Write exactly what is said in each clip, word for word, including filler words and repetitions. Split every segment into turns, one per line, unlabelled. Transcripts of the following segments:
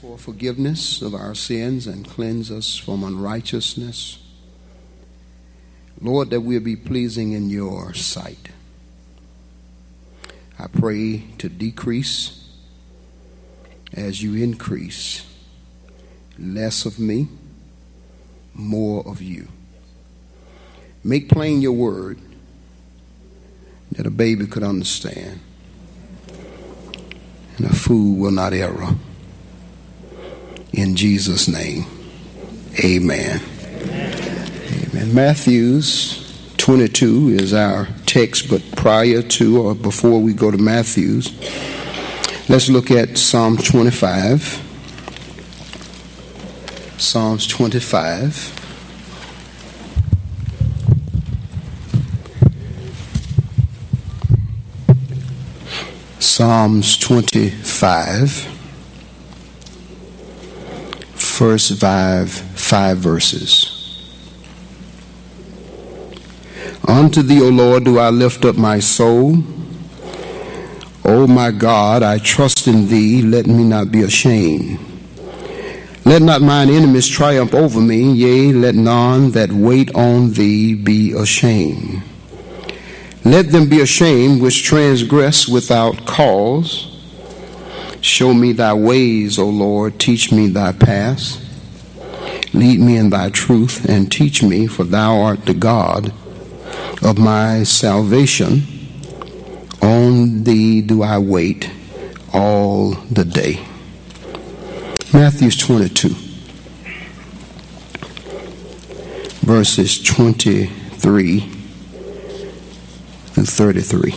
for forgiveness of our sins and cleanse us from unrighteousness. Lord, that we'll be pleasing in your sight. I pray to decrease as you increase. Less of me, more of you. Make plain your word that a baby could understand and a fool will not err. In Jesus' name, amen. Amen. Matthews twenty-two is our text, but prior to or before we go to Matthews, let's look at Psalm twenty-five. Psalms twenty-five. Psalms twenty-five. First five, five verses. Unto thee, O Lord, do I lift up my soul. O my God, I trust in thee. Let me not be ashamed. Let not mine enemies triumph over me. Yea, let none that wait on thee be ashamed. Let them be ashamed which transgress without cause. Show me thy ways, O Lord, teach me thy paths. Lead me in thy truth and teach me, for thou art the God of my salvation. On thee do I wait all the day. Matthew twenty-two, verses twenty-three through thirty-three.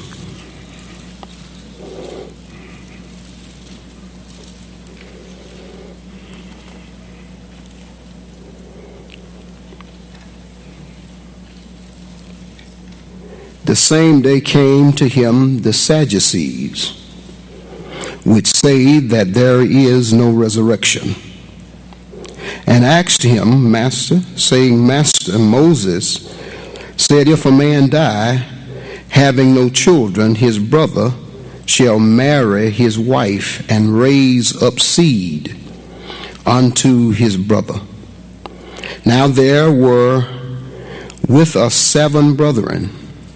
The same day came to him the Sadducees, which say that there is no resurrection, and asked him, Master, saying, Master, Moses said, if a man die, having no children, his brother shall marry his wife and raise up seed unto his brother. Now there were with us seven brethren.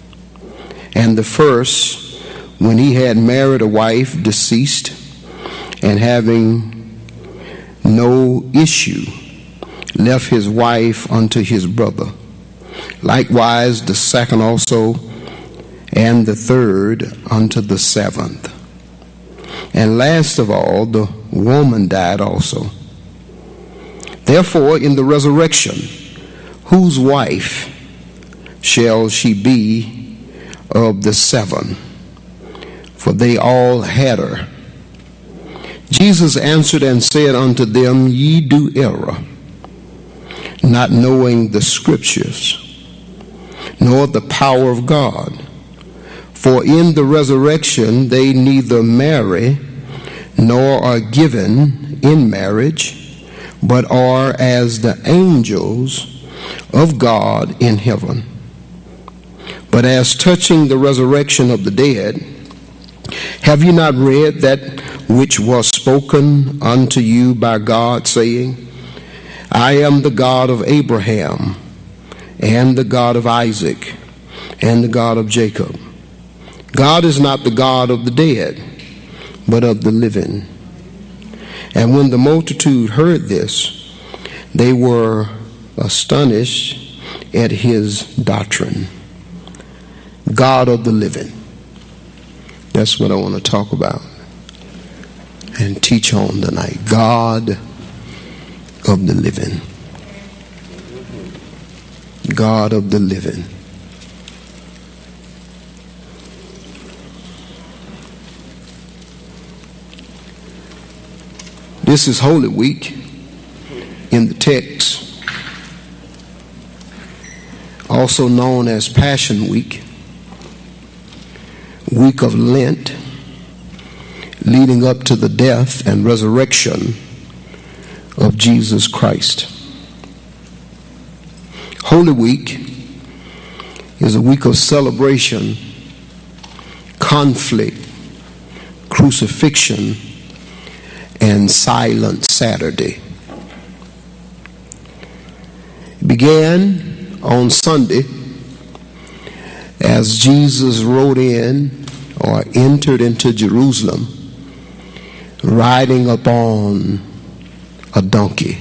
And the first, when he had married a wife, deceased, and having no issue, left his wife unto his brother. Likewise the second also, and the third unto the seventh. And last of all, the woman died also. Therefore, in the resurrection, whose wife shall she be of the seven? For they all had her. Jesus answered and said unto them, Ye do err, not knowing the scriptures, nor the power of God. For in the resurrection they neither marry, nor are given in marriage, but are as the angels of God in heaven. But as touching the resurrection of the dead, have you not read that which was spoken unto you by God, saying, I am the God of Abraham, and the God of Isaac, and the God of Jacob. God is not the God of the dead, but of the living. And when the multitude heard this, they were astonished at his doctrine. God of the living. That's what I want to talk about and teach on tonight. God of the living. God of the living. This is Holy Week in the text, also known as Passion Week. Week of Lent, leading up to the death and resurrection of Jesus Christ. Holy Week is a week of celebration, conflict, crucifixion, and Silent Saturday. It began on Sunday as Jesus rode in or entered into Jerusalem riding upon a donkey.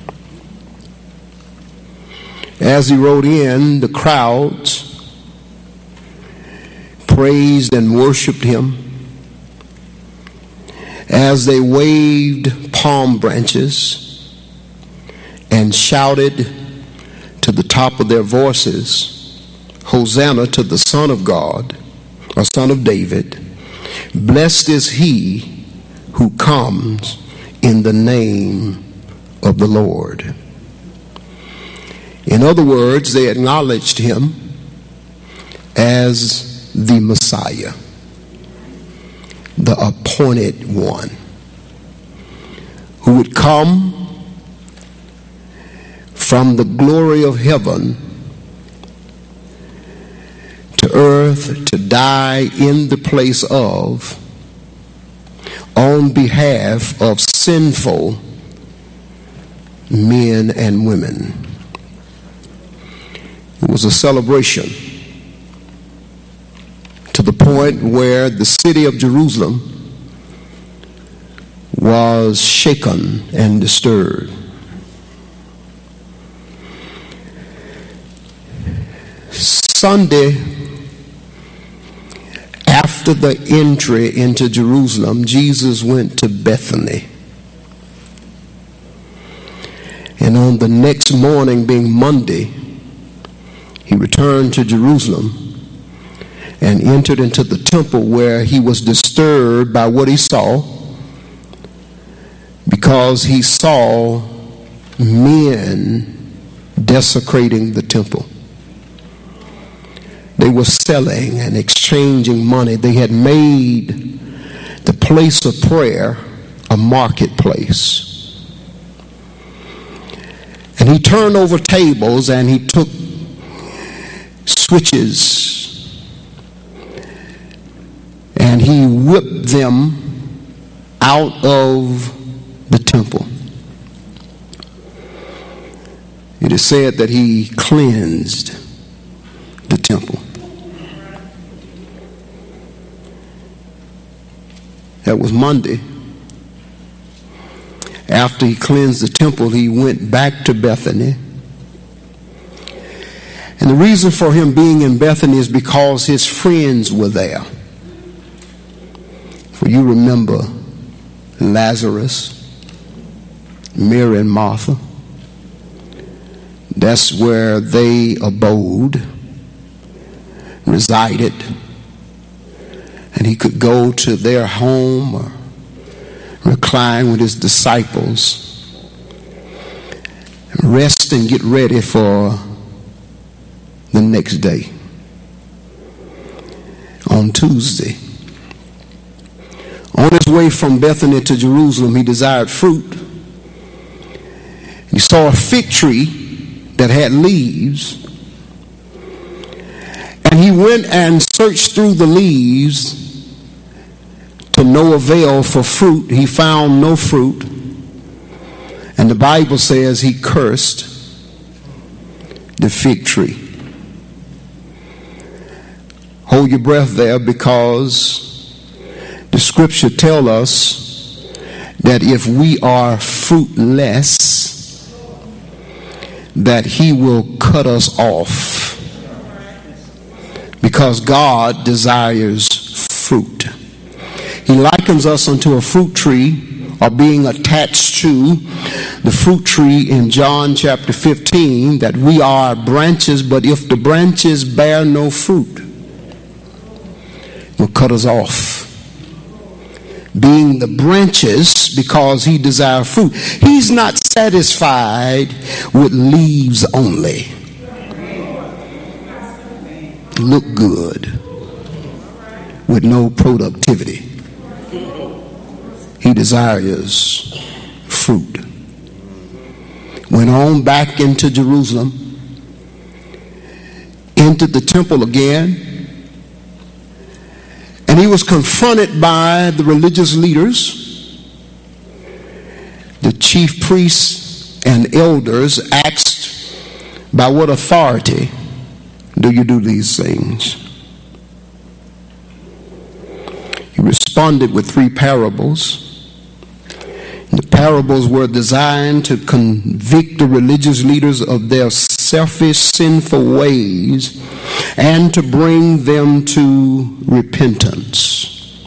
As he rode in, the crowds praised and worshiped him as they waved palm branches and shouted to the top of their voices, Hosanna to the Son of God, or Son of David. Blessed is he who comes in the name of the Lord. In other words, they acknowledged him as the Messiah, the appointed one, who would come from the glory of heaven to earth to die in the place of, on behalf of sinful men and women. It was a celebration to the point where the city of Jerusalem was shaken and disturbed. Sunday, after the entry into Jerusalem, Jesus went to Bethany. And on the next morning, being Monday, he returned to Jerusalem and entered into the temple, where he was disturbed by what he saw, because he saw men desecrating the temple. They were selling and exchanging money. They had made the place of prayer a marketplace. And he turned over tables and he took switches and he whipped them out of the temple. It is said that he cleansed the temple. That was Monday. After he cleansed the temple, he went back to Bethany. And the reason for him being in Bethany is because his friends were there. For you remember Lazarus, Mary and Martha. That's where they abode, resided. And he could go to their home or recline with his disciples, rest and get ready for the next day. On Tuesday, on his way from Bethany to Jerusalem, he desired fruit. He saw a fig tree that had leaves, and he went and searched through the leaves to no avail for fruit. He found no fruit, and the Bible says he cursed the fig tree. Hold your breath there, because the scripture tells us that if we are fruitless, that he will cut us off, because God desires fruit. He likens us unto a fruit tree, or being attached to the fruit tree in John chapter fifteen, that we are branches, but if the branches bear no fruit, will cut us off. Being the branches, because he desires fruit. He's not satisfied with leaves only. Look good with no productivity. He desires fruit. Went on back into Jerusalem, entered the temple again, and he was confronted by the religious leaders the chief priests and elders asked, by what authority do you do these things? He responded with three parables. The parables were designed to convict the religious leaders of their selfish, sinful ways and to bring them to repentance.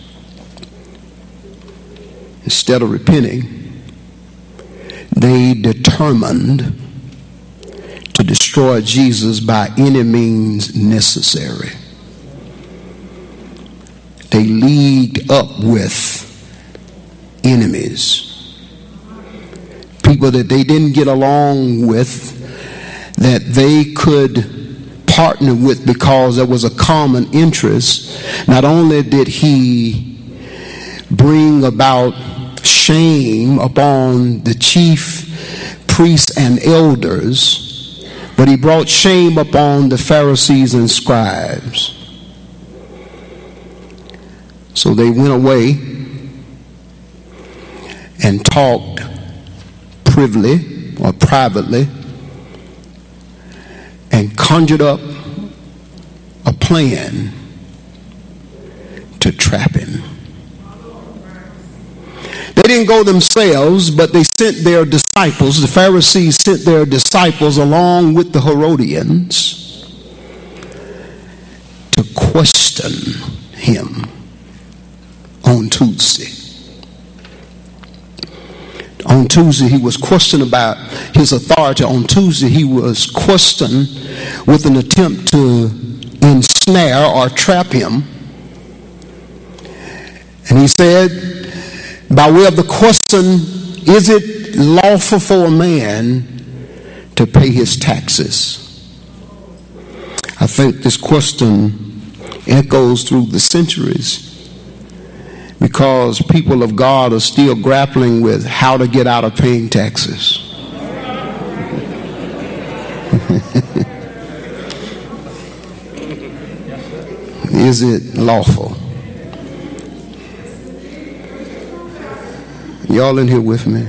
Instead of repenting, they determined to destroy Jesus by any means necessary. They leagued up with enemies, people that they didn't get along with, that they could partner with because there was a common interest. Not only did he bring about shame upon the chief priests and elders, but he brought shame upon the Pharisees and scribes. So they went away and talked privily or privately and conjured up a plan to trap him. They didn't go themselves, but they sent their disciples. The Pharisees sent their disciples along with the Herodians to question him on Tuesday. On Tuesday, he was questioned about his authority. On Tuesday, he was questioned with an attempt to ensnare or trap him. And he said, by way of the question, is it lawful for a man to pay his taxes? I think this question echoes through the centuries, because people of God are still grappling with how to get out of paying taxes. Is it lawful? Y'all in here with me?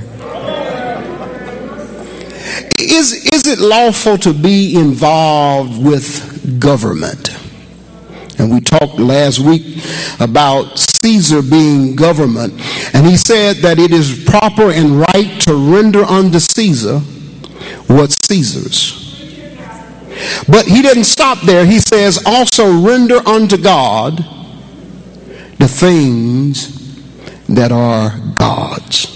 Is, is it lawful to be involved with government? And we talked last week about Caesar being government. And he said that it is proper and right to render unto Caesar what's Caesar's. But he didn't stop there. He says also render unto God the things that are God's.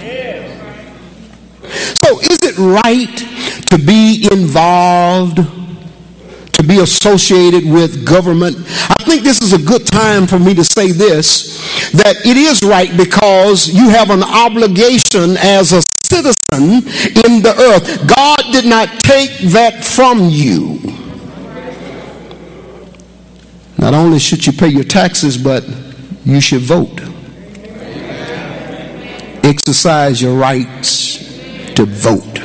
So is it right to be involved, to be associated with government? I think this is a good time for me to say this, that it is right because you have an obligation as a citizen in the earth. God did not take that from you. Not only should you pay your taxes, but you should vote. Exercise your rights to vote.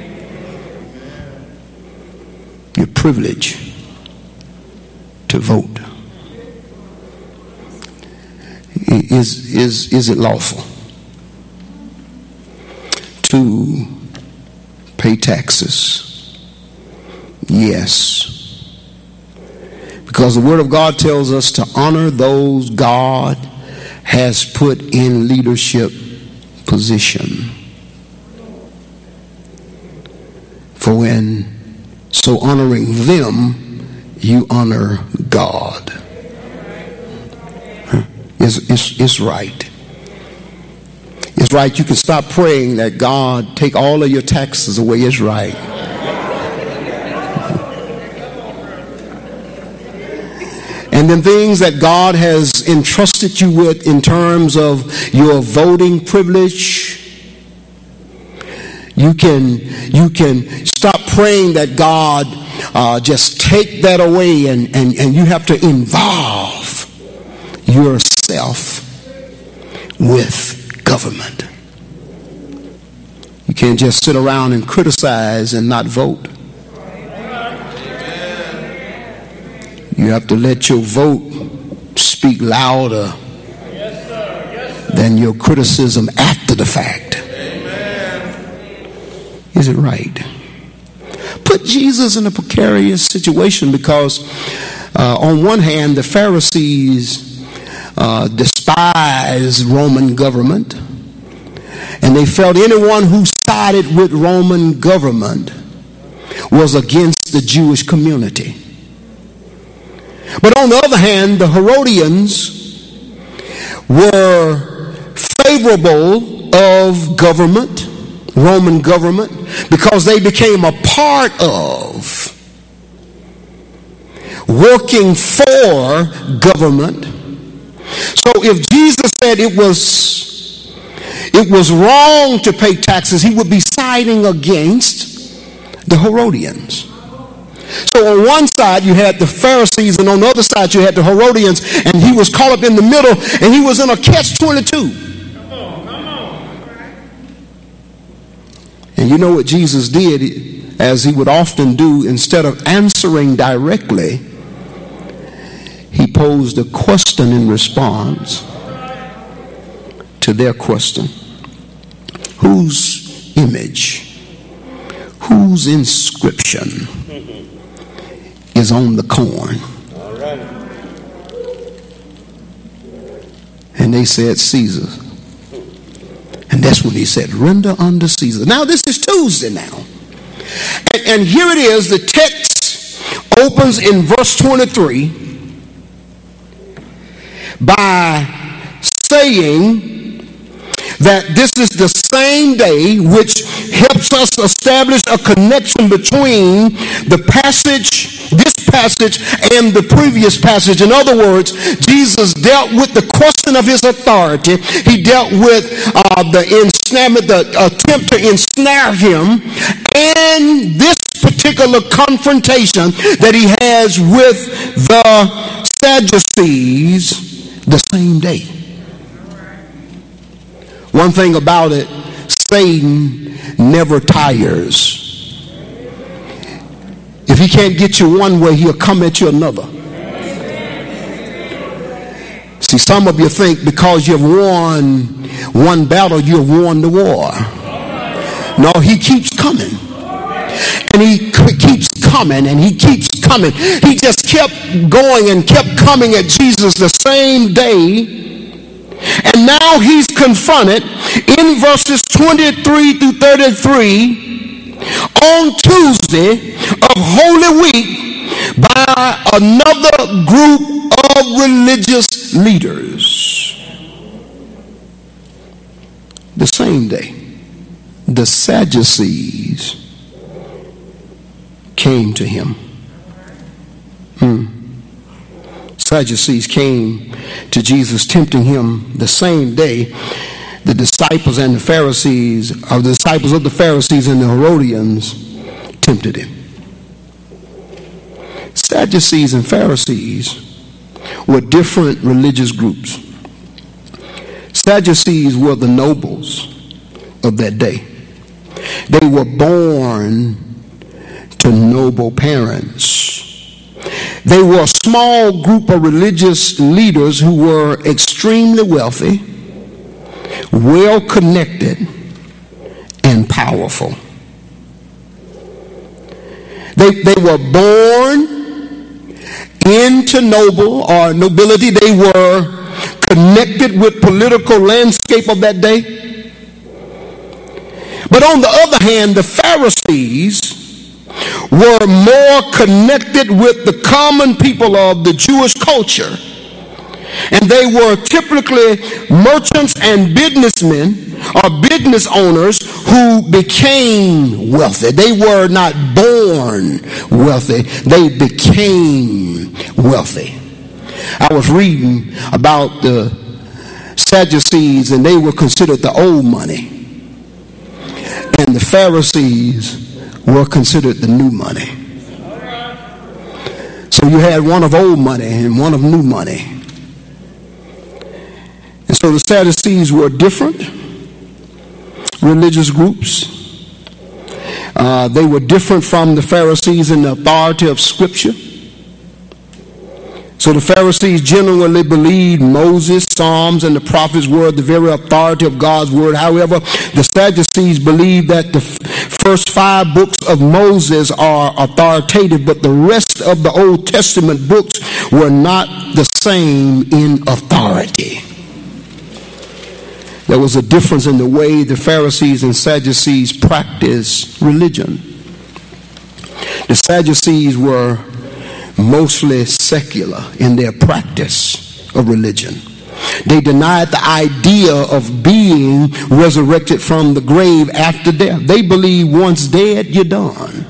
Your privilege to vote. Is, is, is it lawful to pay taxes? Yes. Because the Word of God tells us to honor those God has put in leadership position. For when so honoring them, you honor God. It's, it's, it's right. It's right. You can stop praying that God take all of your taxes away. It's right. And then things that God has entrusted you with in terms of your voting privilege, you can you can stop praying that God uh, just take that away, and, and, and you have to involve yourself with government. You can't just sit around and criticize and not vote. You have to let your vote speak louder than your criticism after the fact. Is it right? Put Jesus in a precarious situation because uh, on one hand, the Pharisees uh, despised Roman government, and they felt anyone who sided with Roman government was against the Jewish community. But on the other hand, the Herodians were favorable of government, Roman government, because they became a part of, working for government. So if Jesus said it was it was wrong to pay taxes, he would be siding against the Herodians. So on one side you had the Pharisees, and on the other side you had the Herodians, and he was caught up in the middle, and he was in a catch twenty-two. And you know what Jesus did, as he would often do, instead of answering directly, he posed a question in response to their question. Whose image, whose inscription is on the corn? And they said, Caesar. And that's when he said, render unto Caesar. Now this is Tuesday now. And, and here it is, the text opens in verse twenty-three by saying that this is the same day, which helps us establish a connection between the passage, this passage, and the previous passage. In other words, Jesus dealt with the question of his authority. He dealt with uh, the ensnarement, the attempt to ensnare him, and this particular confrontation that he has with the Sadducees the same day. One thing about it, Satan never tires. If he can't get you one way, he'll come at you another. See, some of you think because you've won one battle, you've won the war. No, he keeps coming. And he keeps coming and he keeps coming. He just kept going and kept coming at Jesus the same day. And now he's confronted in verses twenty-three through thirty-three on Tuesday of Holy Week by another group of religious leaders. The same day, the Sadducees came to him. Hmm. Sadducees came to Jesus, tempting him the same day. The disciples and the Pharisees, or the disciples of the Pharisees and the Herodians, tempted him. Sadducees and Pharisees were different religious groups. Sadducees were the nobles of that day. They were born to noble parents. They were a small group of religious leaders who were extremely wealthy, well connected, and powerful. They, they were born into noble or nobility. They were connected with political landscape of that day. But on the other hand, the Pharisees were more connected with the common people of the Jewish culture. And they were typically merchants and businessmen or business owners who became wealthy. They were not born wealthy. They became wealthy. I was reading about the Sadducees, and they were considered the old money. And the Pharisees were considered the new money. So you had one of old money and one of new money. And so the Sadducees were different religious groups. Uh, they were different from the Pharisees in the authority of Scripture. So the Pharisees generally believed Moses, Psalms, and the prophets were the very authority of God's word. However, the Sadducees believed that the first five books of Moses are authoritative, but the rest of the Old Testament books were not the same in authority. There was a difference in the way the Pharisees and Sadducees practiced religion. The Sadducees were mostly secular in their practice of religion. They denied the idea of being resurrected from the grave after death. They believed once dead, you're done.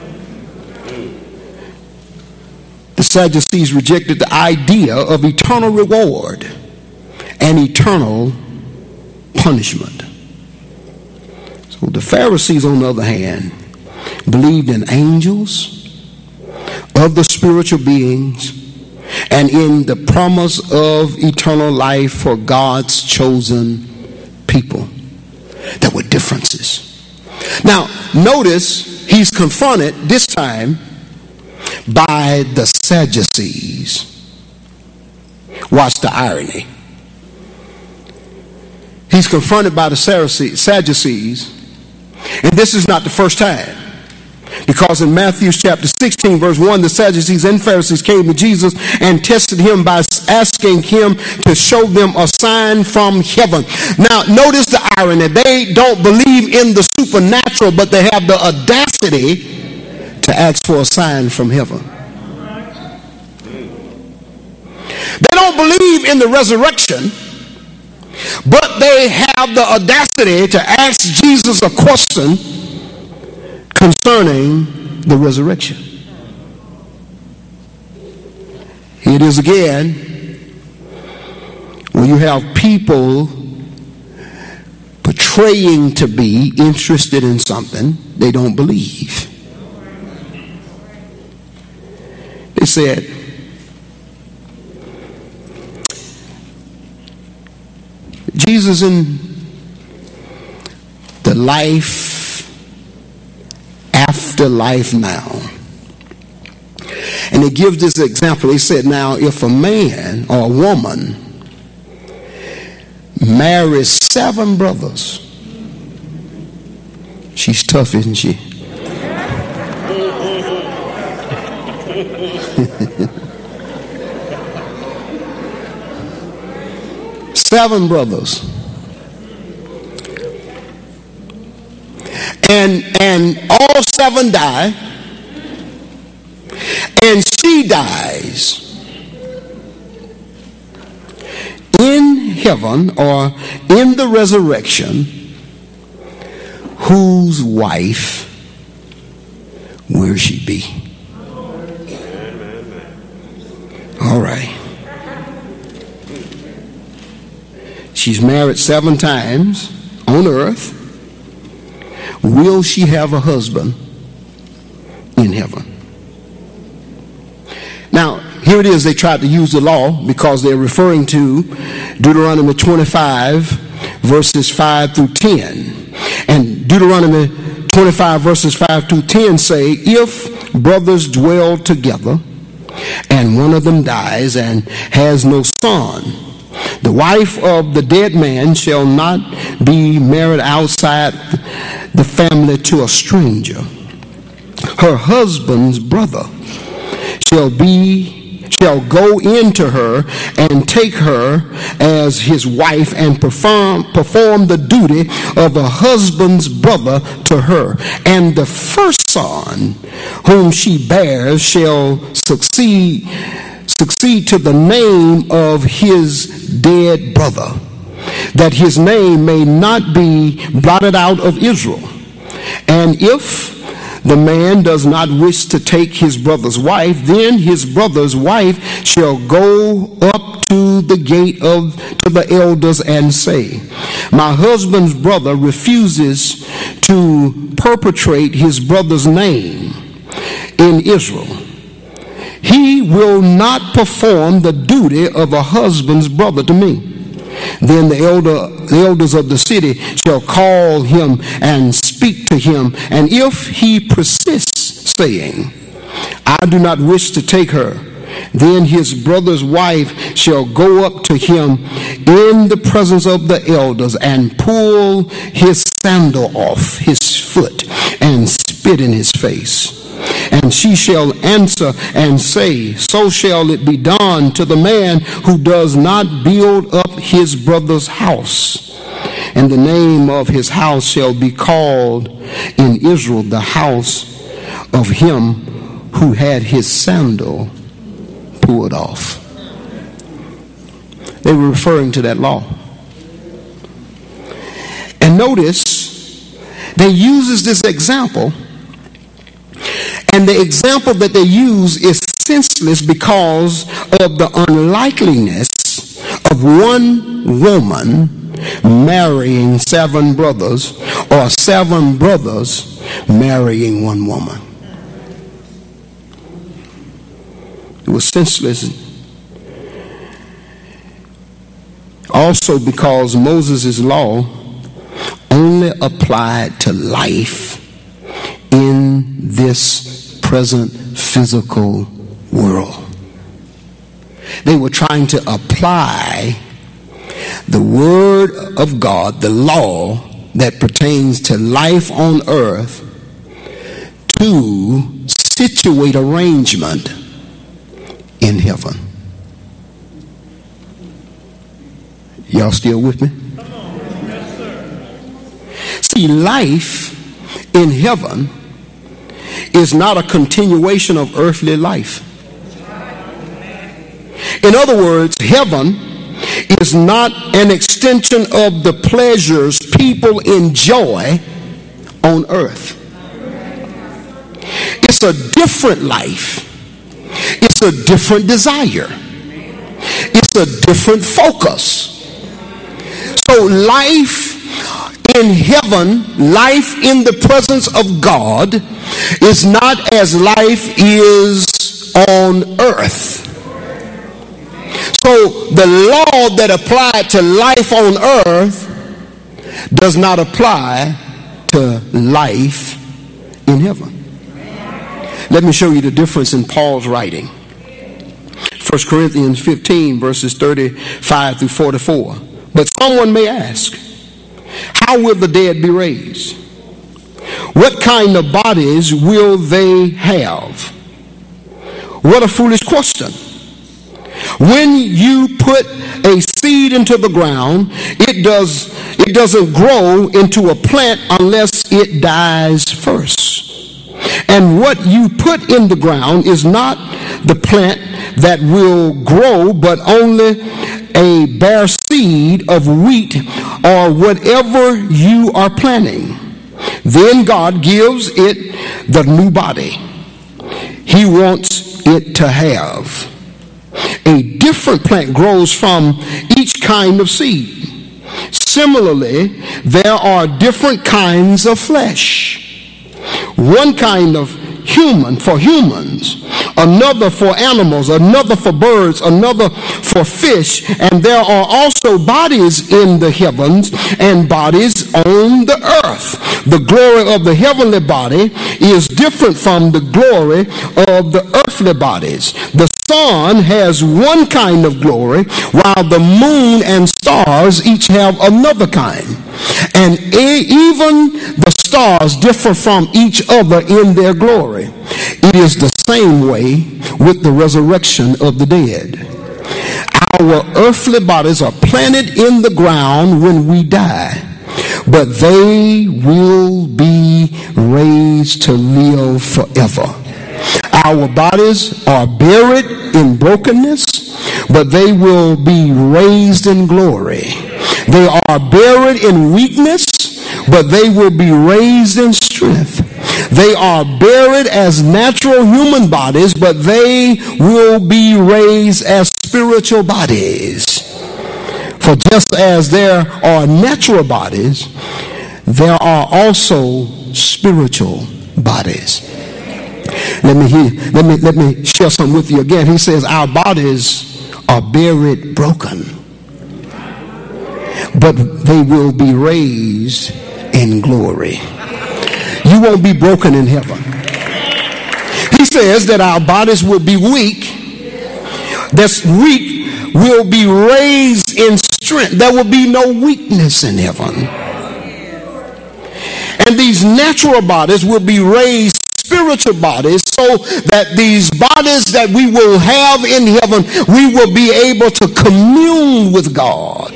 The Sadducees rejected the idea of eternal reward and eternal punishment. So the Pharisees, on the other hand, believed in angels, other spiritual beings, and in the promise of eternal life for God's chosen people. There were differences. Now, notice he's confronted this time by the Sadducees. Watch the irony. He's confronted by the Sadducees, and this is not the first time. Because in Matthew chapter sixteen, verse one, the Sadducees and Pharisees came to Jesus and tested him by asking him to show them a sign from heaven. Now, notice the irony. They don't believe in the supernatural, but they have the audacity to ask for a sign from heaven. They don't believe in the resurrection, but they have the audacity to ask Jesus a question concerning the resurrection. Here it is again, where you have people portraying to be interested in something they don't believe. They said, Jesus in the life after life now. And he gives this example. He said, now if a man or a woman marries seven brothers, she's tough, isn't she? Seven brothers. And and all seven die, and she dies in heaven or in the resurrection. Whose wife will she be? All right. She's married seven times on earth. Will she have a husband in heaven? Now, here it is. They tried to use the law because they're referring to Deuteronomy twenty-five, verses five through ten. And Deuteronomy twenty-five, verses five through ten say, if brothers dwell together and one of them dies and has no son, the wife of the dead man shall not be married outside the family to a stranger. Her husband's brother shall be shall go into her and take her as his wife and perform perform the duty of a husband's brother to her. And the first son whom she bears shall succeed succeed to the name of his dead brother, that his name may not be blotted out of Israel. And if the man does not wish to take his brother's wife, then his brother's wife shall go up to the gate of to the elders and say, my husband's brother refuses to perpetrate his brother's name in Israel. He will not perform the duty of a husband's brother to me. Then the elder, the elders of the city shall call him and speak to him. And if he persists, saying, I do not wish to take her, then his brother's wife shall go up to him in the presence of the elders and pull his sandal off his foot and spit in his face. And she shall answer and say, so shall it be done to the man who does not build up his brother's house. And the name of his house shall be called in Israel the house of him who had his sandal pulled off. They were referring to that law. And notice, they uses this example, and the example that they use is senseless because of the unlikeliness of one woman marrying seven brothers, or seven brothers marrying one woman. It was senseless also because Moses' law only applied to life in this present physical world. They were trying to apply the word of God, the law that pertains to life on earth, to situate arrangement in heaven. Y'all still with me?
Yes, sir.
See, life in heaven is not a continuation of earthly life. In other words, heaven is not an extension of the pleasures people enjoy on earth. It's a different life. It's a different desire. It's a different focus. So life in heaven, life in the presence of God, is not as life is on earth. So the law that applied to life on earth does not apply to life in heaven. Let me show you the difference in Paul's writing. First Corinthians fifteen, verses thirty-five through forty-four. But someone may ask, how will the dead be raised? What kind of bodies will they have? What a foolish question. When you put a seed into the ground, it does it doesn't grow into a plant unless it dies first. And what you put in the ground is not the plant that will grow, but only a bare seed of wheat or whatever you are planting. Then God gives it the new body He wants it to have. A different plant grows from each kind of seed. Similarly, there are different kinds of flesh. One kind of human for humans, another for animals, another for birds, another for fish, and there are also bodies in the heavens and bodies on the earth. The glory of the heavenly body is different from the glory of the earthly bodies. The sun has one kind of glory, while the moon and stars each have another kind. And even the stars differ from each other in their glory. It is the same way with the resurrection of the dead. Our earthly bodies are planted in the ground when we die, but they will be raised to live forever. Our bodies are buried in brokenness, but they will be raised in glory. They are buried in weakness, but they will be raised in strength. They are buried as natural human bodies, but they will be raised as spiritual bodies. For just as there are natural bodies, there are also spiritual bodies. Let me hear, let me let me share something with you again. He says our bodies are buried broken, but they will be raised in glory. You won't be broken in heaven. He says that our bodies will be weak. That's weak will be raised in strength. There will be no weakness in heaven. And these natural bodies will be raised spiritual bodies, so that these bodies that we will have in heaven, we will be able to commune with God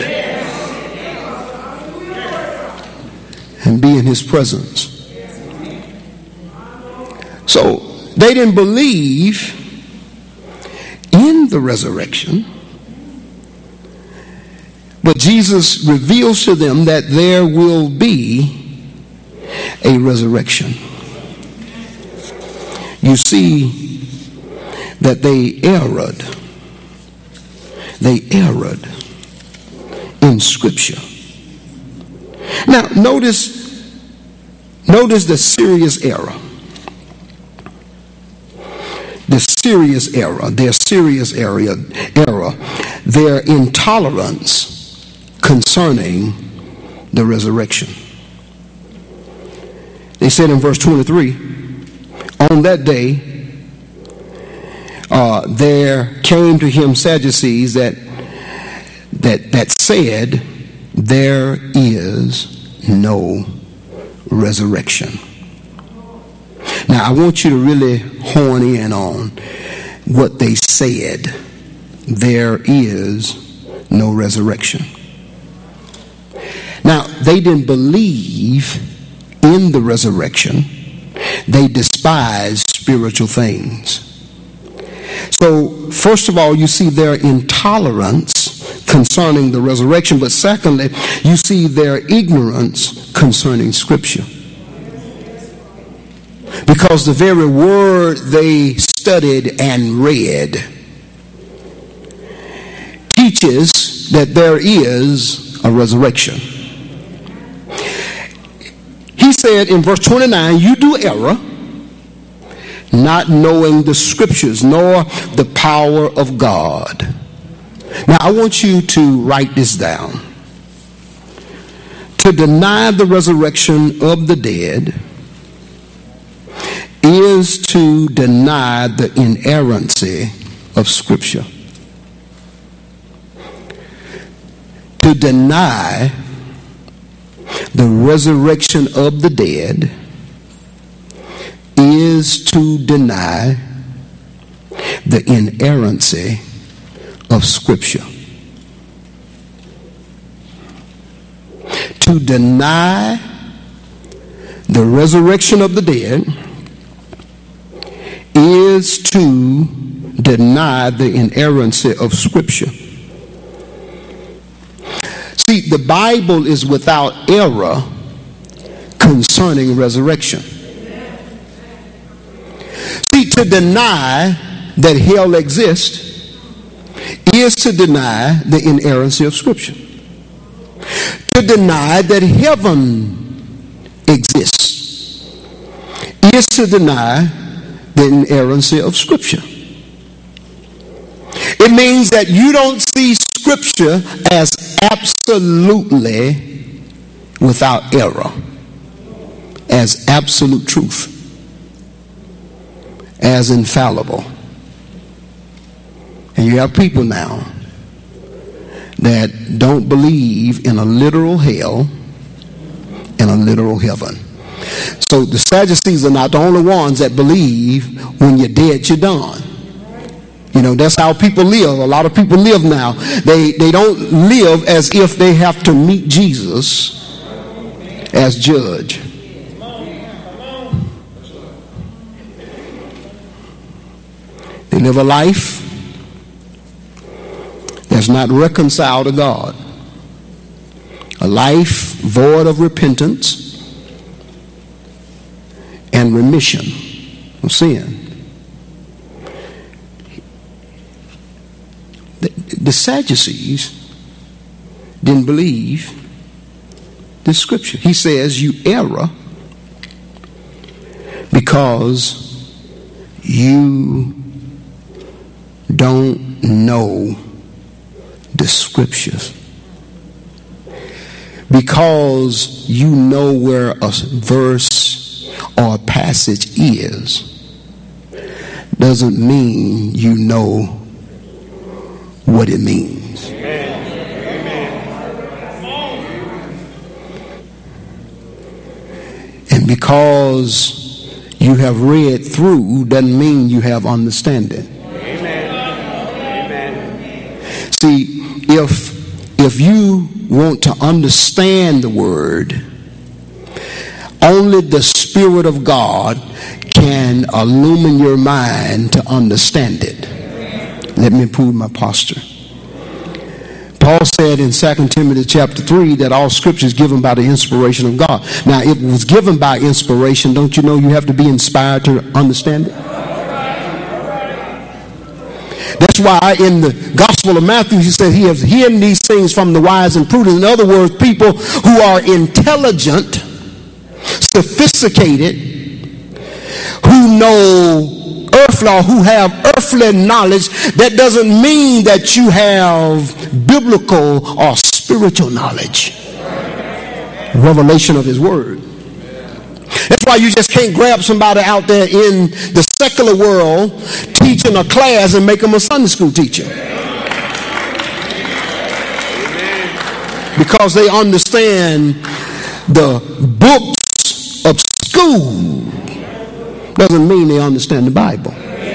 and be in his presence. So they didn't believe in the resurrection, but Jesus reveals to them that there will be a resurrection. You see that they erred. They erred in Scripture. Now, notice, notice the serious error. The serious error, their serious area, error, their intolerance concerning the resurrection. They said in verse twenty-three, on that day, uh, there came to him Sadducees that that that said, there is no resurrection. Now, I want you to really hone in on what they said. There is no resurrection. Now, they didn't believe in the resurrection. They despised spiritual things. So, first of all, you see their intolerance concerning the resurrection, but secondly, you see their ignorance concerning Scripture. Because the very word they studied and read teaches that there is a resurrection. He said in verse twenty-nine, you do error, not knowing the Scriptures nor the power of God. Now I want you to write this down. To deny the resurrection of the dead is to deny the inerrancy of Scripture. To deny the resurrection of the dead is to deny the inerrancy of Scripture. To deny the resurrection of the dead is to deny the inerrancy of Scripture. See, the Bible is without error concerning resurrection. See, to deny that hell exists is to deny the inerrancy of Scripture. To deny that heaven exists is to deny the inerrancy of Scripture. It means that you don't see Scripture as absolutely without error, as absolute truth, as infallible. And you have people now that don't believe in a literal hell and a literal heaven. So the Sadducees are not the only ones that believe when you're dead, you're done. You know, that's how people live. A lot of people live now. They, they don't live as if they have to meet Jesus as judge. They live a life that's not reconciled to God. A life void of repentance and remission of sin. The, the Sadducees didn't believe the Scripture. He says you err because you don't know the Scriptures. Because you know where a verse or a passage is doesn't mean you know what it means. because you have read through doesn't mean you have understanding.
Amen. Amen.
See, if if you want to understand the word, only the Spirit of God can illumine your mind to understand it. Let me improve my posture. Paul said in Second Timothy chapter three that all scripture is given by the inspiration of God. Now, if it was given by inspiration, don't you know you have to be inspired to understand it? That's why in the Gospel of Matthew, he said he has hidden these things from the wise and prudent. In other words, people who are intelligent, sophisticated, who know earthly or who have earthly knowledge. That doesn't mean that you have biblical or spiritual knowledge. Revelation of his word. That's why you just can't grab somebody out there in the secular world teaching a class and make them a Sunday school teacher. Because they understand the books of school doesn't mean they understand the Bible.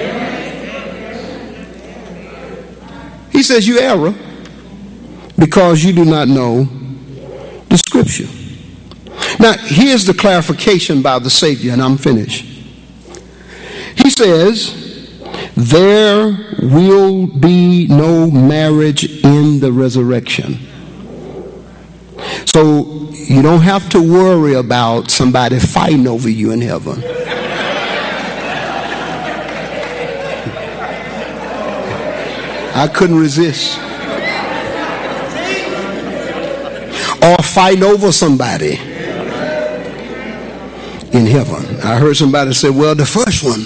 He says you err because you do not know the scripture. Now, here's the clarification by the Savior, and I'm finished. He says, there will be no marriage in the resurrection. So you don't have to worry about somebody fighting over you in heaven. I couldn't resist. Or fighting over somebody in heaven. I heard somebody say, well, the first one.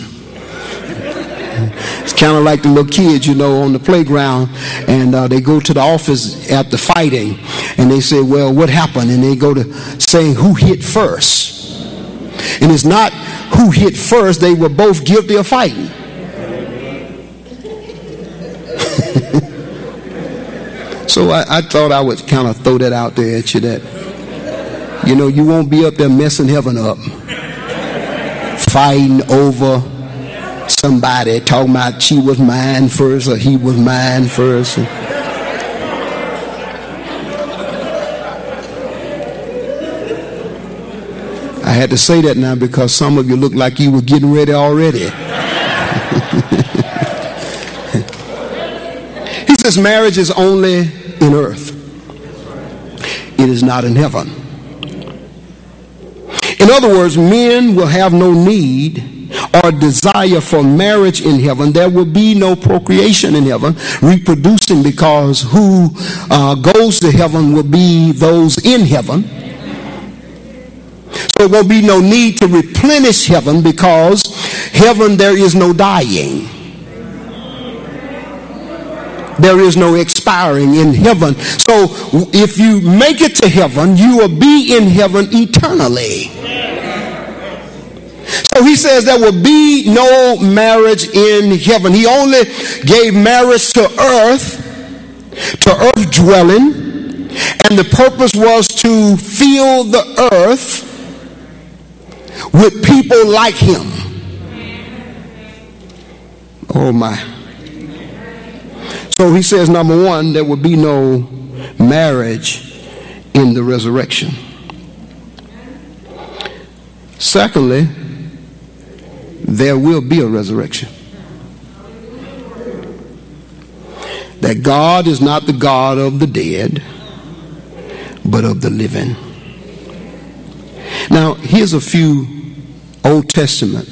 It's kind of like the little kids, you know, on the playground, and uh, they go to the office after fighting, and they say, well, what happened? And they go to saying who hit first. And it's not who hit first. They were both guilty of fighting. So I, I thought I would kind of throw that out there at you, that, you know, you won't be up there messing heaven up, fighting over somebody, talking about she was mine first or he was mine first. I had to say that now because some of you look like you were getting ready already. He says marriage is only in earth. It is not in heaven. In other words, men will have no need or desire for marriage in heaven. There will be no procreation in heaven, reproducing, because who uh, goes to heaven will be those in heaven. So there will be no need to replenish heaven, because heaven there is no dying. There is no expiring in heaven. So if you make it to heaven, you will be in heaven eternally. So he says there will be no marriage in heaven. He only gave marriage to earth, to earth dwelling, and the purpose was to fill the earth with people like him. Oh my. So he says, number one, there will be no marriage in the resurrection. Secondly, there will be a resurrection. That God is not the God of the dead, but of the living. Now, here's a few Old Testament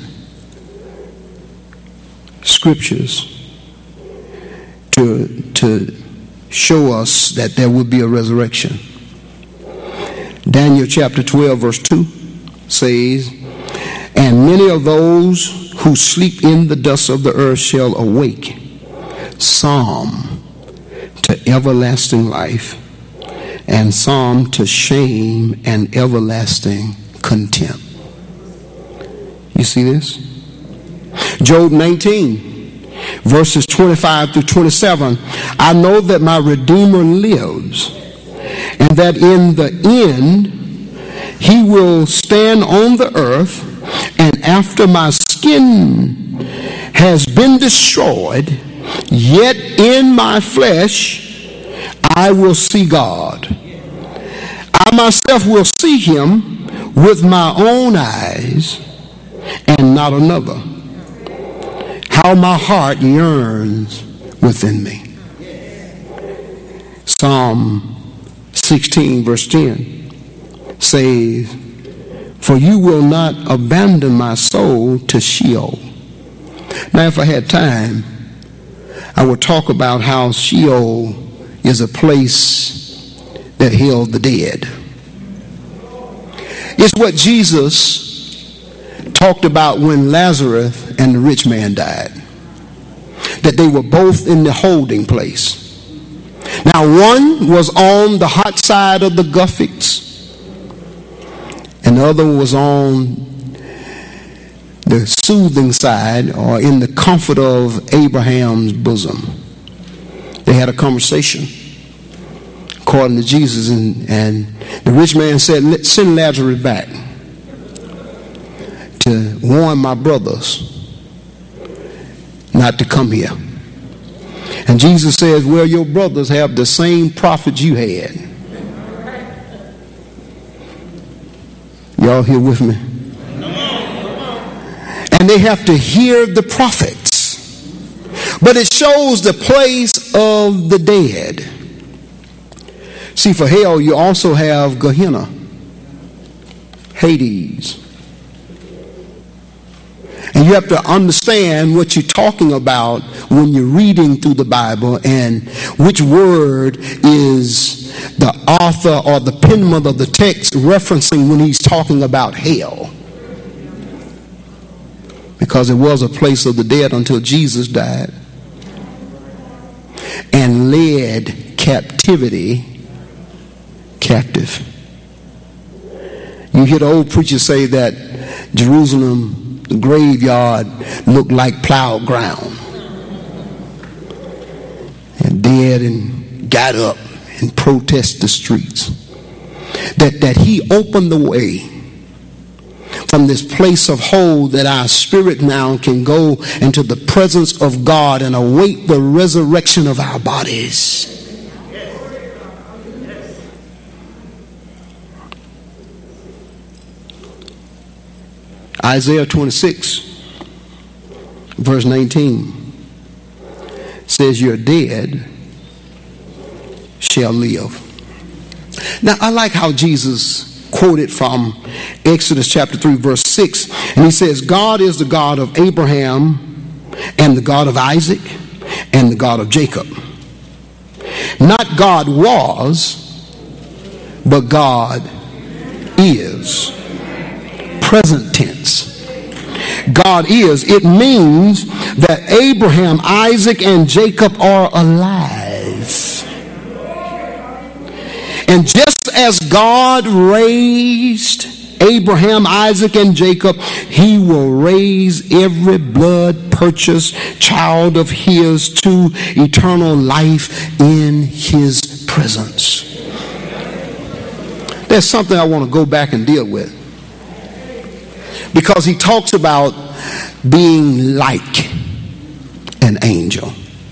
scriptures to, to show us that there will be a resurrection. Daniel chapter twelve verse two says, and many of those who sleep in the dust of the earth shall awake, some to everlasting life, and some to shame and everlasting contempt. You see this? Job nineteen verses twenty-five through twenty-seven. I know that my Redeemer lives, and that in the end he will stand on the earth, and after my skin has been destroyed, yet in my flesh I will see God. I myself will see him with my own eyes, and not another. How my heart yearns within me. Psalm sixteen verse ten says, for you will not abandon my soul to Sheol. Now, if I had time, I would talk about how Sheol is a place that held the dead. It's what Jesus talked about when Lazarus and the rich man died, that they were both in the holding place. Now, one was on the hot side of the Guffix, and the other was on the soothing side, or in the comfort of Abraham's bosom. They had a conversation, according to Jesus, and, and the rich man said, send Lazarus back to warn my brothers not to come here. And Jesus says, well, your brothers have the same prophets you had. Y'all here with me? And they have to hear the prophets. But it shows the place of the dead. See, for hell, you also have Gehenna, Hades. And you have to understand what you're talking about when you're reading through the Bible, and which word is the author or the penman of the text referencing when he's talking about hell. Because it was a place of the dead until Jesus died and led captivity captive. You hear the old preacher say that Jerusalem, the graveyard, looked like plowed ground. And dead and got up and protest the streets. That, that he opened the way from this place of hold, that our spirit now can go into the presence of God and await the resurrection of our bodies. Isaiah twenty-six verse nineteen says, your dead shall live. Now, I like how Jesus quoted from Exodus chapter three verse six, and he says, God is the God of Abraham and the God of Isaac and the God of Jacob. Not God was, but God is. Present tense. God is. It means that Abraham, Isaac, and Jacob are alive. And just as God raised Abraham, Isaac, and Jacob, he will raise every blood-purchased child of his to eternal life in his presence. There's something I want to go back and deal with, because he talks about being like an angel.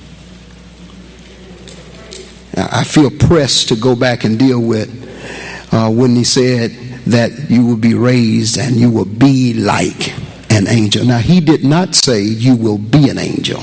I feel pressed to go back and deal with uh, when he said that you will be raised and you will be like an angel. Now, he did not say you will be an angel.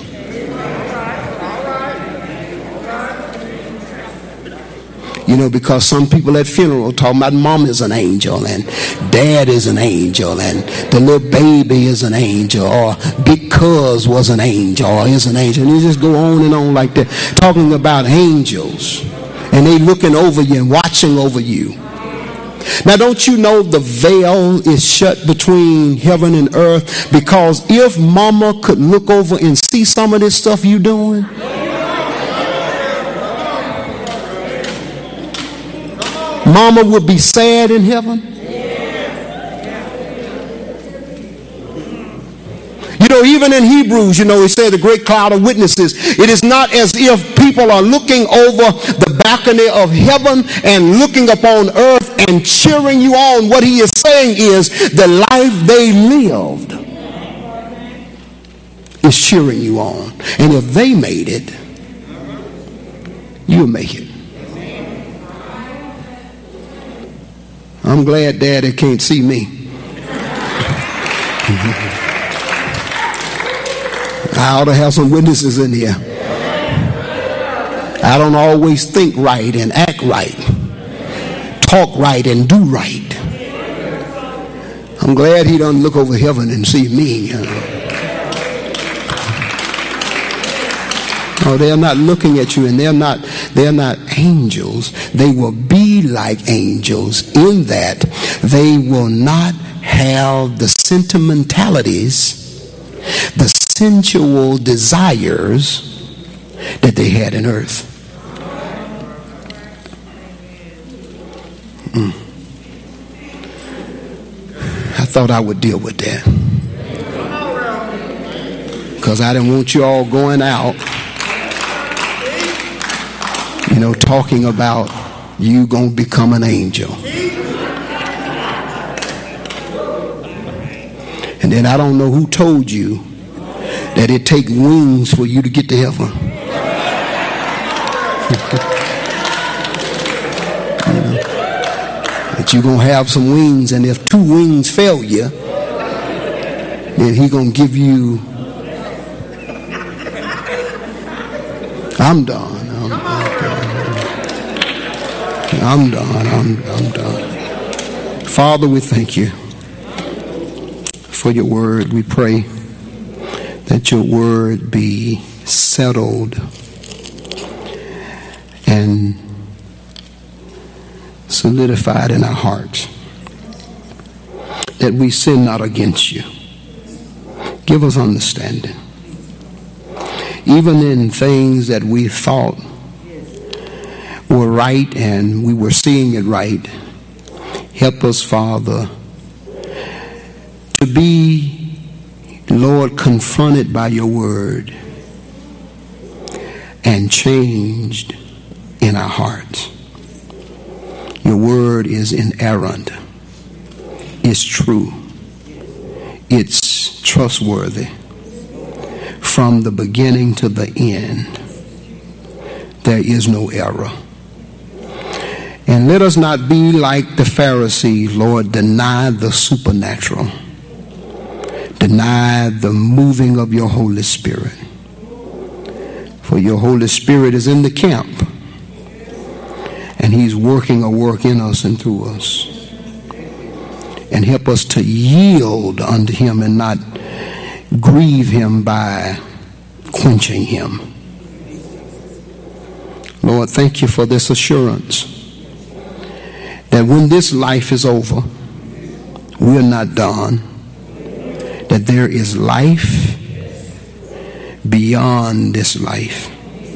You know, because some people at funeral talking about mom is an angel and dad is an angel and the little baby is an angel, or big cuz was an angel or is an angel. And you just go on and on like that, talking about angels. And they looking over you and watching over you. Now, don't you know the veil is shut between heaven and earth? Because if mama could look over and see some of this stuff you doing, mama would be sad in heaven. You know, even in Hebrews, you know, it said the great cloud of witnesses. It is not as if people people are looking over the balcony of heaven and looking upon earth and cheering you on, what he is saying is the life they lived is cheering you on. And if they made it, you'll make it. I'm glad Daddy can't see me. I ought to have some witnesses in here. I don't always think right and act right, talk right and do right. I'm glad he doesn't look over heaven and see me. Oh, they're not looking at you, and they're not they're not angels. They will be like angels in that they will not have the sentimentalities, the sensual desires that they had in earth. Mm. I thought I would deal with that because I didn't want you all going out, you know, talking about you gonna become an angel. And then I don't know who told you that it take wings for you to get to heaven. You know, that you're gonna have some wings, and if two wings fail you, then he gonna give you. I'm done. I'm, I'm done. I'm, I'm done. Father, we thank you for your word. We pray that your word be settled and solidified in our hearts, that we sin not against you. Give us understanding. Even in things that we thought were right and we were seeing it right, help us, Father, to be, Lord, confronted by your word and changed in our hearts. Your word is inerrant. It's true. It's trustworthy. From the beginning to the end, there is no error. And let us not be like the Pharisees, Lord, deny the supernatural. Deny the moving of your Holy Spirit. For your Holy Spirit is in the camp, and he's working a work in us and through us. And help us to yield unto him and not grieve him by quenching him. Lord, thank you for this assurance that when this life is over, we're not done, that there is life beyond this life,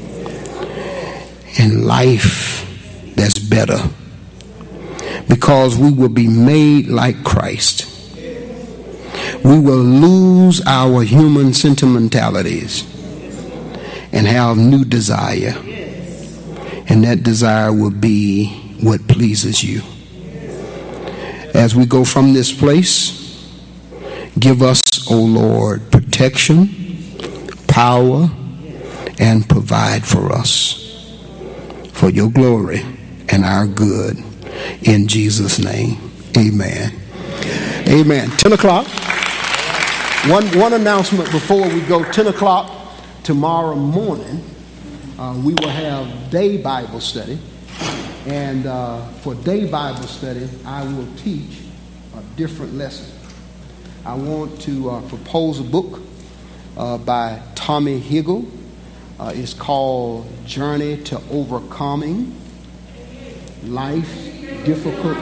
and life that's better, because we will be made like Christ. We will lose our human sentimentalities and have new desire, and that desire will be what pleases you. As we go from this place, give us, O Lord, protection, power, and provide for us for your glory and our good. In Jesus' name, amen. Amen. ten o'clock. One, one announcement before we go. ten o'clock tomorrow morning, uh, we will have day Bible study. And uh, for day Bible study, I will teach a different lesson. I want to uh, propose a book uh, by Tommy Higgle. Uh, it's called Journey to Overcoming Life Difficult.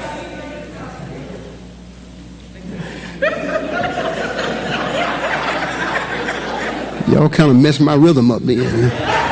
Y'all kind of messed my rhythm up then.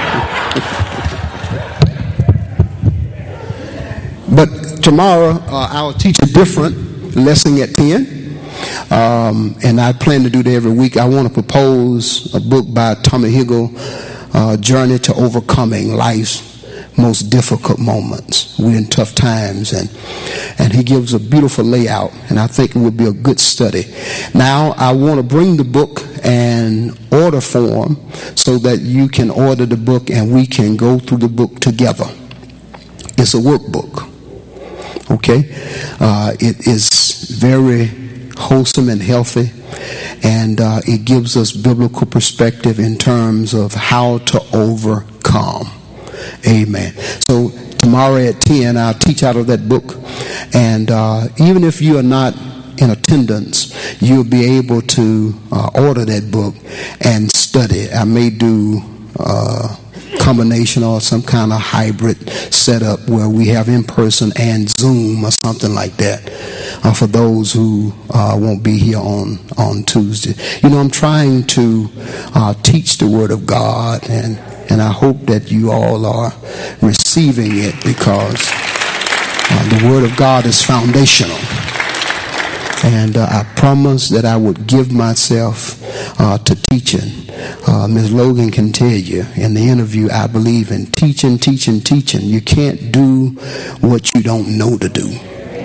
But tomorrow uh, I'll teach a different lesson at ten. Um, and I plan to do that every week. I want to propose a book by Tommy Higgle uh, journey to overcoming life's most difficult moments. We're in tough times, and and he gives a beautiful layout, and I think it would be a good study. Now I want to bring the book and order form so that you can order the book and we can go through the book together. It's a workbook. Okay, uh, it is very wholesome and healthy, and uh, it gives us biblical perspective in terms of how to overcome. Amen. So tomorrow at ten, I'll teach out of that book, and uh, even if you are not in attendance, you'll be able to uh, order that book and study. I may do uh combination or some kind of hybrid setup where we have in-person and Zoom or something like that uh, for those who uh, won't be here on, on Tuesday. You know, I'm trying to uh, teach the Word of God, and, and I hope that you all are receiving it, because uh, the Word of God is foundational. And uh, I promised that I would give myself uh, to teaching. Uh, Miz Logan can tell you in the interview, I believe in teaching, teaching, teaching. You can't do what you don't know to do.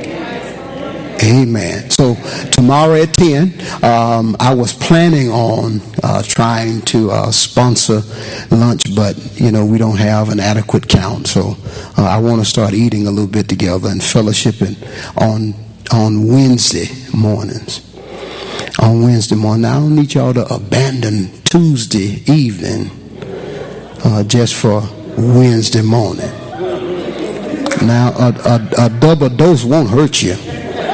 Amen. So tomorrow at ten, um, I was planning on uh, trying to uh, sponsor lunch, but you know we don't have an adequate count. So uh, I want to start eating a little bit together and fellowshipping on on Wednesday mornings. On Wednesday morning, I don't need y'all to abandon Tuesday evening uh, just for Wednesday morning. Now, a, a, a double dose won't hurt you.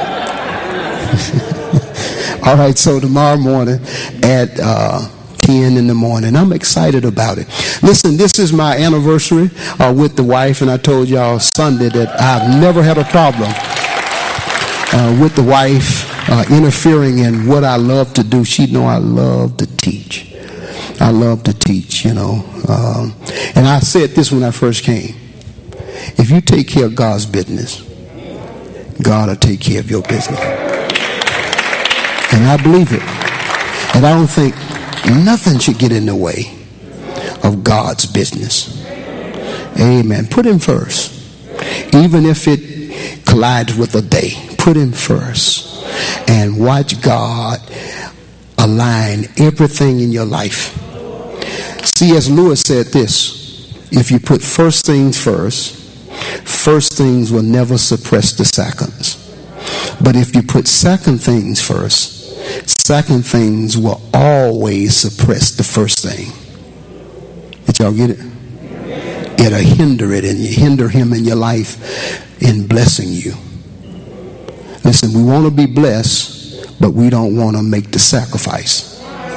All right, so tomorrow morning at uh, ten in the morning, I'm excited about it. Listen, this is my anniversary uh, with the wife, and I told y'all Sunday that I've never had a problem uh, with the wife uh, interfering in what I love to do. She know I love to teach. I love to teach, you know. Um, and I said this when I first came. If you take care of God's business, God will take care of your business. And I believe it. And I don't think nothing should get in the way of God's business. Amen. Put him first. Even if it collides with a day, put him first. And watch God align everything in your life. C S Lewis said this: if you put first things first, first things will never suppress the seconds. But if you put second things first, second things will always suppress the first thing. Did y'all get it? It'll hinder it, and you hinder him in your life in blessing you. Listen, we want to be blessed, but we don't want to make the sacrifice.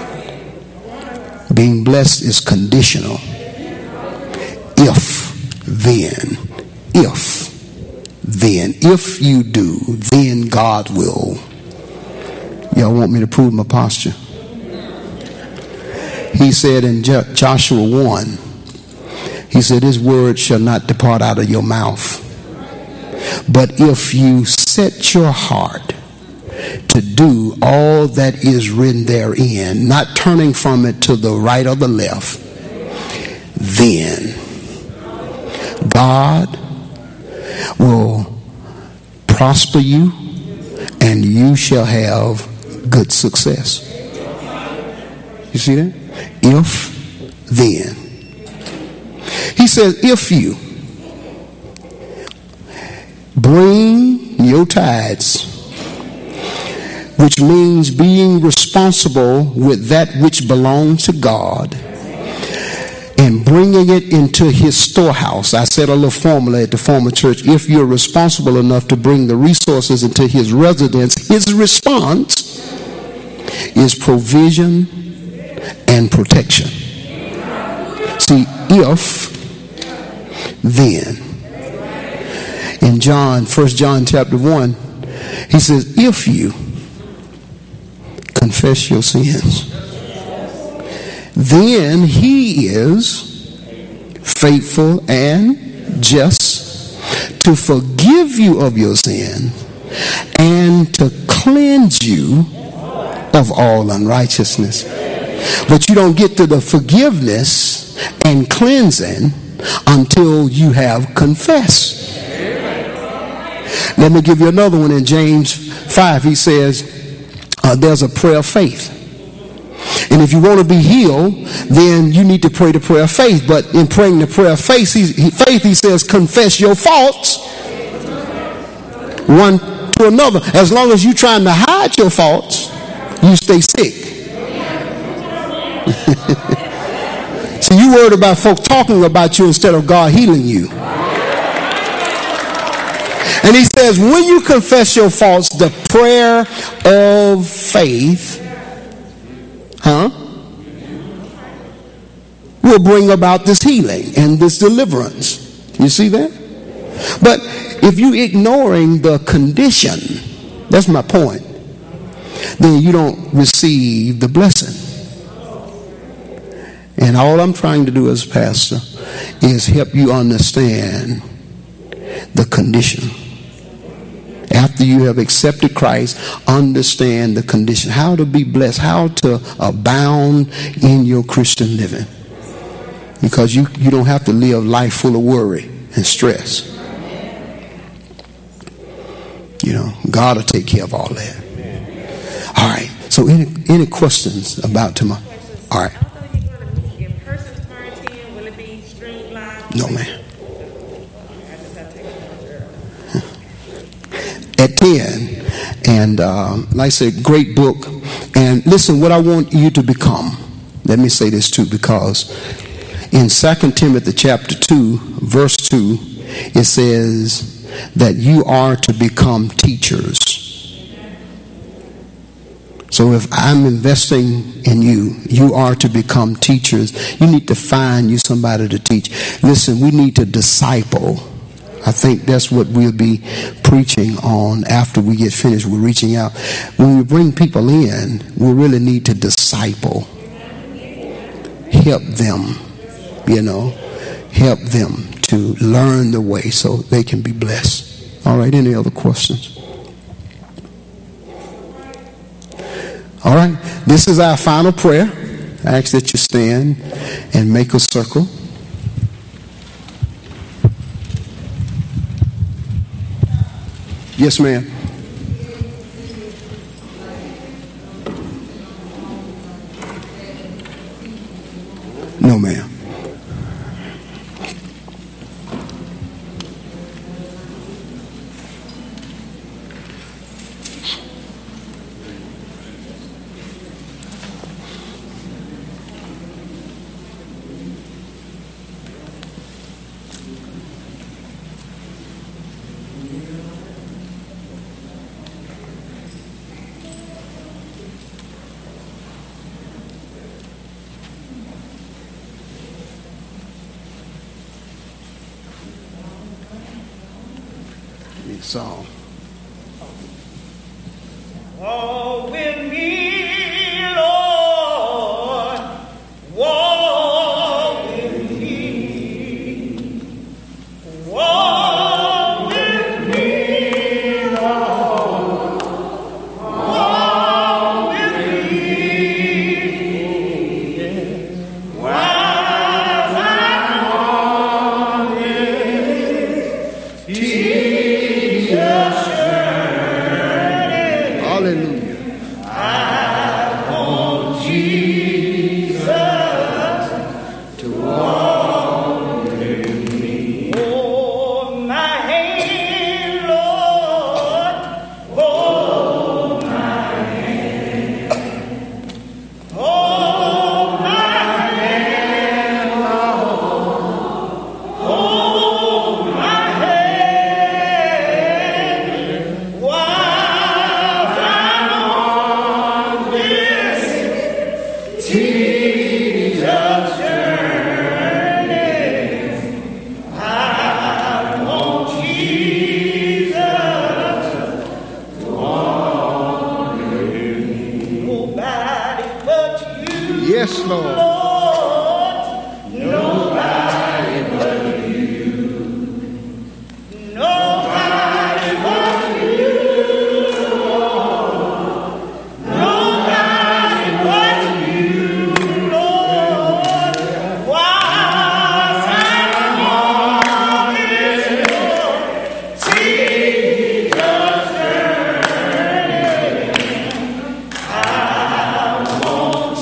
Being blessed is conditional. If, then, if, then, if you do, then God will. Y'all want me to prove my posture? He said in Joshua one, he said, "His word shall not depart out of your mouth, but if you set your heart to do all that is written therein, not turning from it to the right or the left, then God will prosper you and you shall have good success." You see that? If, then. He says, if you bring your tithes, which means being responsible with that which belongs to God, and bringing it into his storehouse. I said a little formula at the former church: if you're responsible enough to bring the resources into his residence, his response is provision and protection. See, if, then. In John, First John chapter one, he says, if you confess your sins, then he is faithful and just to forgive you of your sin and to cleanse you of all unrighteousness. But you don't get to the forgiveness and cleansing until you have confessed. Let me give you another one. In James five, he says, uh, there's a prayer of faith. And if you want to be healed, then you need to pray the prayer of faith. But in praying the prayer of faith, he, he, faith, he says, confess your faults one to another. As long as you're trying to hide your faults, you stay sick. See, you worried about folks talking about you instead of God healing you. And he says, when you confess your faults, the prayer of faith, huh, will bring about this healing and this deliverance. You see that? But if you ignoring the condition, that's my point, then you don't receive the blessing. And all I'm trying to do as pastor is help you understand the condition. After you have accepted Christ, understand the condition. How to be blessed. How to abound in your Christian living. Because you, you don't have to live life full of worry and stress. You know, God will take care of all that. All right. So any, any questions about tomorrow? All right. No, man. At ten, and uh, like I said, great book. And listen, what I want you to become, let me say this too, because in Second Timothy chapter two, verse two, it says that you are to become teachers. So if I'm investing in you, you are to become teachers. You need to find you somebody to teach. Listen, we need to disciple. I think that's what we'll be preaching on after we get finished with reaching out. When we bring people in, we really need to disciple. Help them, you know, help them to learn the way so they can be blessed. All right, any other questions? All right, this is our final prayer. I ask that you stand and make a circle. Yes, ma'am. No, ma'am. Song.
Walk with me, Lord. Walk with me. Walk with me, Lord. Walk with me. While I'm on this tedious journey.
Hallelujah.
I want Jesus to walk with me. Hold my hand, Lord. Hold my hand. Hold my hand, Lord. Hold my hand while I'm on this tedious journey. I want Jesus to walk with me. Nobody but you,
Yes, Lord.
Lord. Nobody but you. Nobody but you, Lord. Nobody but you, Lord. While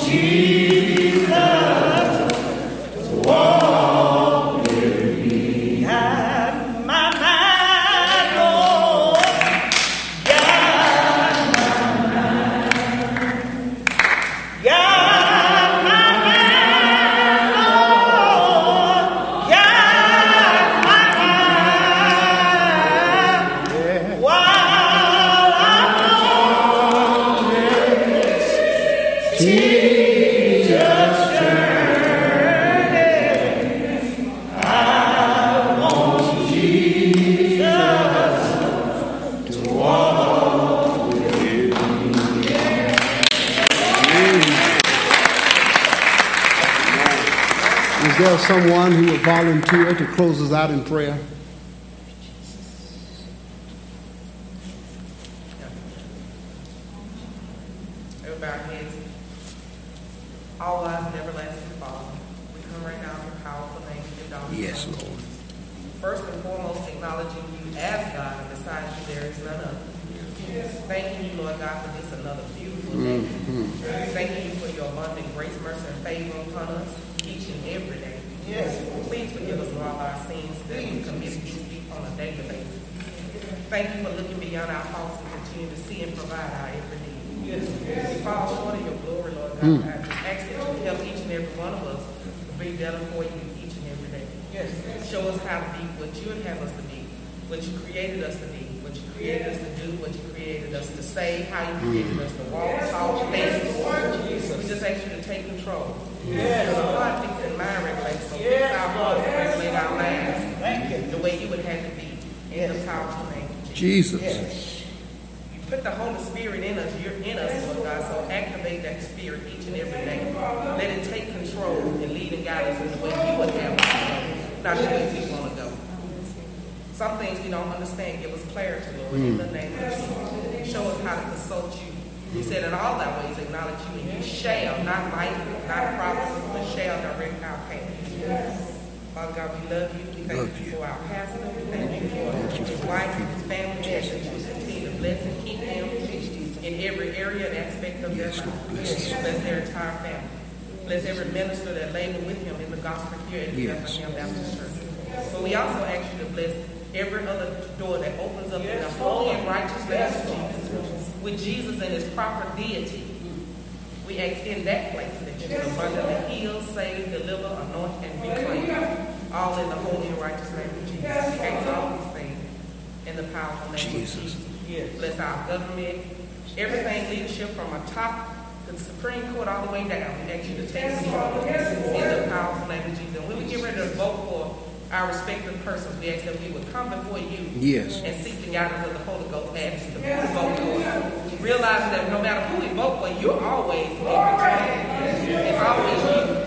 Someone who would volunteer to close us out in prayer.
Everybody hands. All lives and everlasting Father. We come right now in the powerful name of your daughter.
Yes, Lord.
First and foremost, acknowledging you as God, and besides you there is none other. Thanking you, Lord God, for this another beautiful day. Mm-hmm. Thanking you for your abundant grace, mercy, and favor upon us each and every day. Yes. Please forgive us for all our sins that we commit against you on a daily basis. Thank you for looking beyond our faults and continue to see and provide our every need. Yes. We fall short of your glory, Lord God. Mm. I ask that you help each and every one of us to be better for you each and every day. Yes. Show us how to be what you would have us to be, what you created us to be, what you created us to do, what you created us to say, how you created mm. us to walk, talk, think. We just ask you to take control. Yes. Our heart thinks and mind regulate, so yes. Fix our hearts and regulate our lives. Thank you. The way you would have to be in yes. the powerful name of Jesus.
Jesus. Yes.
You put the Holy Spirit in us, you're in us, Lord God, so activate that spirit each and every day. Let it take control and lead and guide us in the way you would have us to go, not the way we want to go. Some things we don't understand, give us clarity, Lord, mm. in the name of Jesus. Show us how to consult you. You said in all thy ways acknowledge you, and you shall, not might, not promise, but shall direct our path. Father God, we love you. We thank love you for our pastor. We thank you for thank his wife and his family. We ask that you continue to bless and keep them in every area and aspect of yes, their life. Bless, bless their entire family. Bless every minister that labor with him in the gospel here at the yes. Bethlehem Baptist Church. But we also ask you to bless every other door that opens up yes. in the holy and righteous name of Jesus. With Jesus and his proper deity, we ask in that place that you will abundantly heal, save, deliver, anoint, and reclaim. All in the holy and righteous name of Jesus. We ask all these things in the powerful name Jesus. of Jesus. Yes. Bless our government, everything leadership from the top to the Supreme Court all the way down. We ask you to take control in the powerful name of Jesus. And when we get ready to vote for our respective persons, we ask that we would come before you
yes.
and seek the guidance of the Holy Ghost as to who we vote for. Realizing that no matter who we vote for, you're always in control. It's always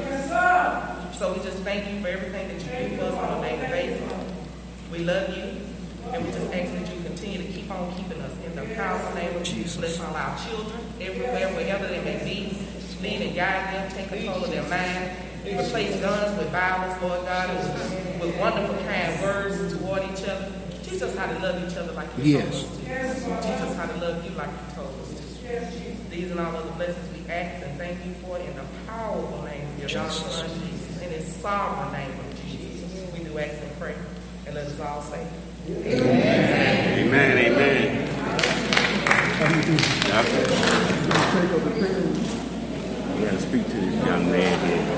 you. So we just thank you for everything that you do for us on a daily basis. We love you, and we just ask that you continue to keep on keeping us in the powerful name of Jesus. Bless all our children everywhere, wherever they may be. Lead and guide them, take control of their mind. Replace guns with violence, Lord God, and with wonderful kind words toward each other. Teach us how to love each other like you
yes.
told us to. Teach us how to love you like you told us to. These and all other blessings we ask and thank you for in the powerful name of your darling Son Jesus. In his sovereign name of Jesus. We do ask and pray. And let us all say, Amen.
Amen. Amen.
We got to speak to this young man here.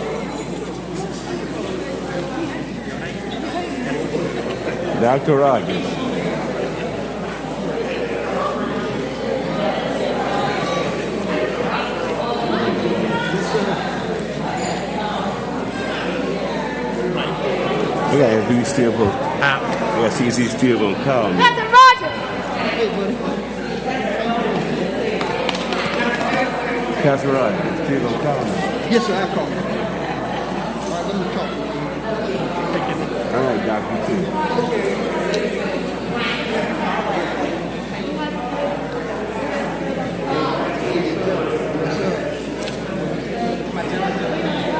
Doctor Rogers. Yeah, if he's still going to out. Yeah, see if he's still going to call me.
Doctor Rogers!
Pastor Rogers, still going to call me.
Yes, sir, I'll call you. All right, let me talk.
All right, Doctor, too.